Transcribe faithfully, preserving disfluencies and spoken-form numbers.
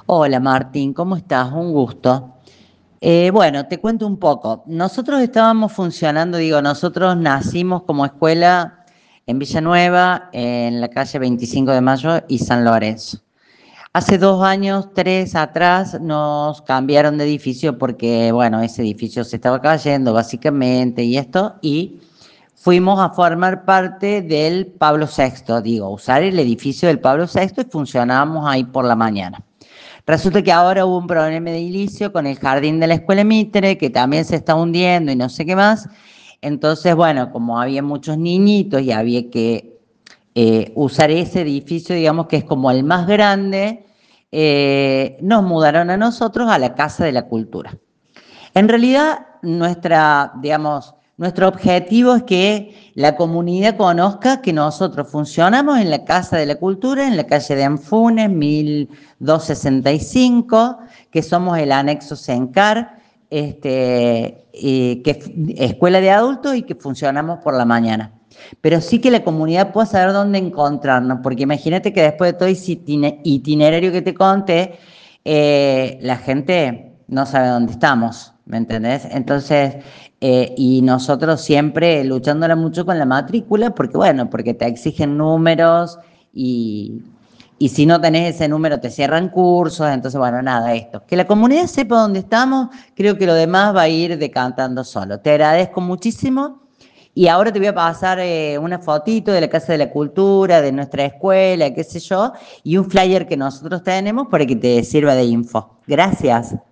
Hola Martín, ¿cómo estás? Un gusto. Eh, bueno, te cuento un poco. Nosotros estábamos funcionando, digo, nosotros nacimos como escuela en Villanueva, en la calle veinticinco de Mayo y San Lorenzo. Hace dos años, tres atrás, nos cambiaron de edificio porque, bueno, ese edificio se estaba cayendo básicamente y esto, y fuimos a formar parte del Pablo sexto, digo, usar el edificio del Pablo sexto y funcionábamos ahí por la mañana. Resulta que ahora hubo un problema de edilicio con el jardín de la escuela Mitre, que también se está hundiendo y no sé qué más. Entonces, bueno, como había muchos niñitos y había que eh, usar ese edificio, digamos que es como el más grande, eh, nos mudaron a nosotros a la Casa de la Cultura. En realidad, nuestra, digamos, nuestro objetivo es que la comunidad conozca que nosotros funcionamos en la Casa de la Cultura, en la calle de Anfunes, mil doscientos sesenta y cinco, que somos el anexo Sencar, este, eh, que es escuela de adultos y que funcionamos por la mañana. Pero sí que la comunidad pueda saber dónde encontrarnos, porque imagínate que después de todo ese itinerario que te conté, eh, la gente no sabe dónde estamos, ¿me entendés? Entonces, eh, y nosotros siempre luchándola mucho con la matrícula, porque bueno, porque te exigen números y, y si no tenés ese número te cierran cursos, entonces bueno, nada, esto. Que la comunidad sepa dónde estamos, creo que lo demás va a ir decantando solo. Te agradezco muchísimo. Y ahora te voy a pasar eh, una fotito de la Casa de la Cultura, de nuestra escuela, qué sé yo, y un flyer que nosotros tenemos para que te sirva de info. Gracias.